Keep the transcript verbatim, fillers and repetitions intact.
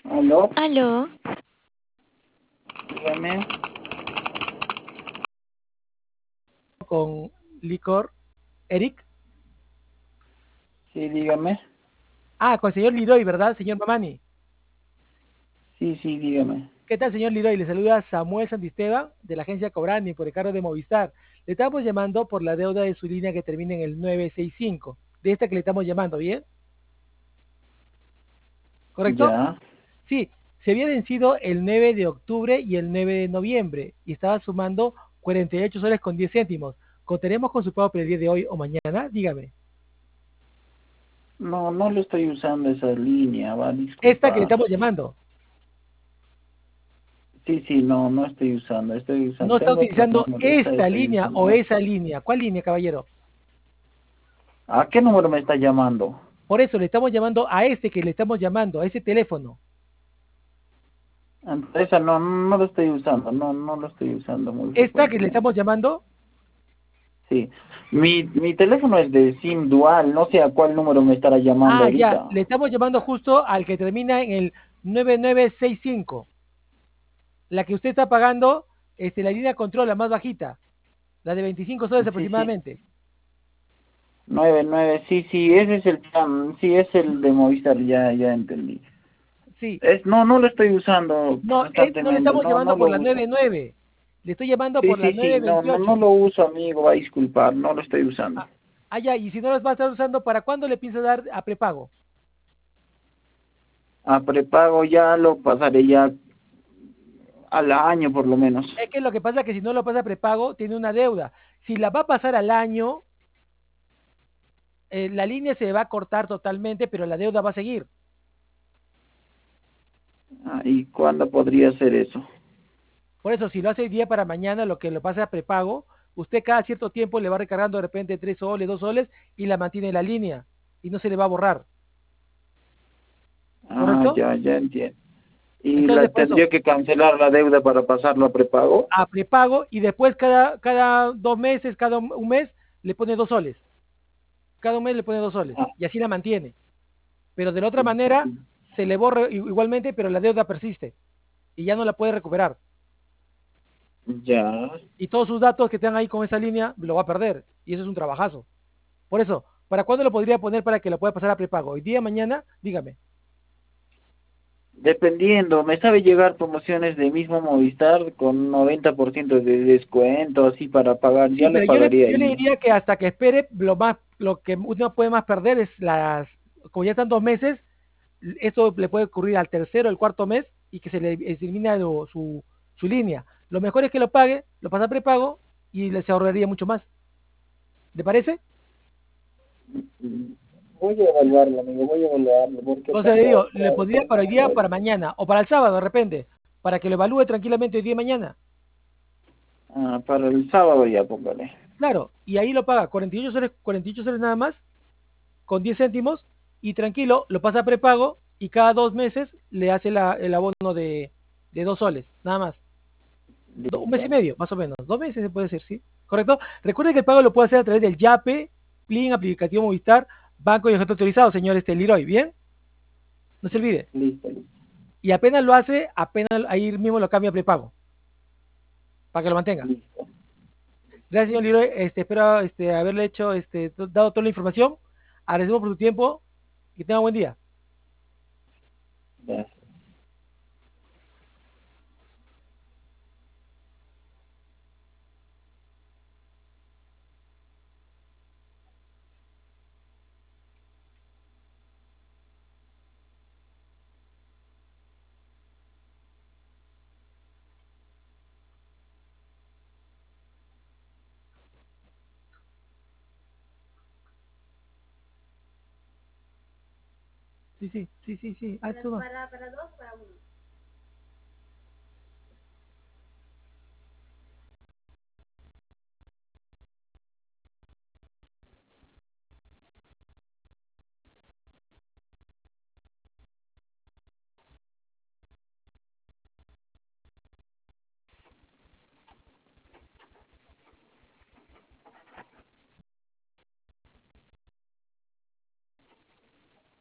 ¿Aló? Aló, Dígame. Con licor, Eric. Sí, dígame. Ah, con el señor Liroy, ¿verdad, señor Mamani? Sí, sí, dígame. ¿Qué tal, señor Liroy? Le saluda Samuel Santisteban de la agencia Cobrani por el cargo de Movistar. Le estamos llamando por la deuda de su línea que termina en el nueve seis cinco. De esta que le estamos llamando, ¿bien? ¿Correcto? Ya. Sí, se había vencido el nueve de octubre y el nueve de noviembre y estaba sumando cuarenta y ocho soles con diez céntimos. ¿Contaremos con su pago para el día de hoy o mañana? Dígame. No, no lo estoy usando esa línea, va a Esta que le disculpar. estamos llamando. Sí, sí, no, no estoy usando, estoy usando, No está tengo otro utilizando número, esta esta estoy línea usando o otro. esa línea. ¿Cuál línea, caballero? ¿A qué número me está llamando? Por eso le estamos llamando a este que le estamos llamando, a ese teléfono. Esa no, no lo estoy usando, no, no lo estoy usando muy Esta que le frecuentemente. estamos llamando, Sí. Mi, mi teléfono es de SIM dual, no sé a cuál número me estará llamando ah, ya, ahorita. le estamos llamando justo al que termina en el nueve nueve seis cinco. La que usted está pagando, este, la línea control, la más bajita, la de veinticinco soles Sí, sí. aproximadamente. Nueve, nueve, sí, sí, ese es el plan, sí, es el de Movistar, ya, ya entendí. Sí, Es, no, no lo estoy usando no, eh, no le constantemente, estamos no, no llamando lo por la uso. nueve nueve, le estoy llamando Sí, por la sí, sí, no, no, no nueve veintiocho. lo uso, amigo, va a disculpar, no lo estoy usando. Ah, ah, ya, y si no los va a estar usando, ¿para cuándo le piensa dar a prepago? A prepago ya lo pasaré ya al año por lo menos. Es que lo que pasa es que si no lo pasa a prepago, tiene una deuda. Si la va a pasar al año, eh, la línea se va a cortar totalmente, pero la deuda va a seguir. Ah, ¿y cuándo podría ser eso? Por eso, si lo hace día para mañana, lo que lo pasa a prepago, usted cada cierto tiempo le va recargando de repente tres soles, dos soles y la mantiene en la línea y no se le va a borrar. Ah, ¿Correcto? ya, ya entiendo. ¿Y la Entonces, por eso, tendría que cancelar la deuda para pasarlo a prepago? a prepago y después cada, cada dos meses, cada un mes, le pone dos soles. Cada un mes le pone dos soles Ah, y así la mantiene. Pero de la otra manera, se le borra igualmente, pero la deuda persiste y ya no la puede recuperar. ya. Y todos sus datos que están ahí con esa línea lo va a perder. Y eso es un trabajazo. Por eso, ¿para cuándo lo podría poner para que lo pueda pasar a prepago? ¿Hoy día, mañana? Dígame. Dependiendo, me sabe llegar promociones de mismo Movistar con noventa por ciento de descuento, así para pagar, ya Sí, le pero yo le, pagaría yo le ahí. diría que hasta que espere, lo más, lo que uno puede más perder es las, como ya están dos meses, esto le puede ocurrir al tercero, el cuarto mes y que se le elimina lo- su, su línea. Lo mejor es que lo pague, lo pasa a prepago y le se ahorraría mucho más. ¿Le parece? Voy a evaluarlo, amigo, voy a evaluarlo, porque Entonces le tengo, digo, le pondría para hoy día, tengo, para mañana o para el sábado de repente, para que lo evalúe tranquilamente hoy día y mañana. ah, para el sábado ya, póngale. Claro, y ahí lo paga cuarenta y ocho soles, cuarenta y ocho soles nada más, con diez céntimos, y tranquilo, lo pasa a prepago y cada dos meses le hace la, el abono de, de dos soles, nada más. Do- un mes y Listo. medio, más o menos. Dos meses se puede decir, ¿sí? ¿Correcto? Recuerde que el pago lo puede hacer a través del YAPE, Plin, aplicativo Movistar, banco y objeto autorizado, señor este Leroy, ¿bien? No se olvide. Listo, listo. Y apenas lo hace, apenas ahí mismo lo cambia a prepago, para que lo mantenga. Listo. Gracias, señor Leroy. Este, espero este, haberle hecho, este, dado toda la información. Agradecemos por su tiempo. Que tenga buen día. Ya. Sí, sí, sí, sí, sí. Haz uno. Para, para dos o para uno.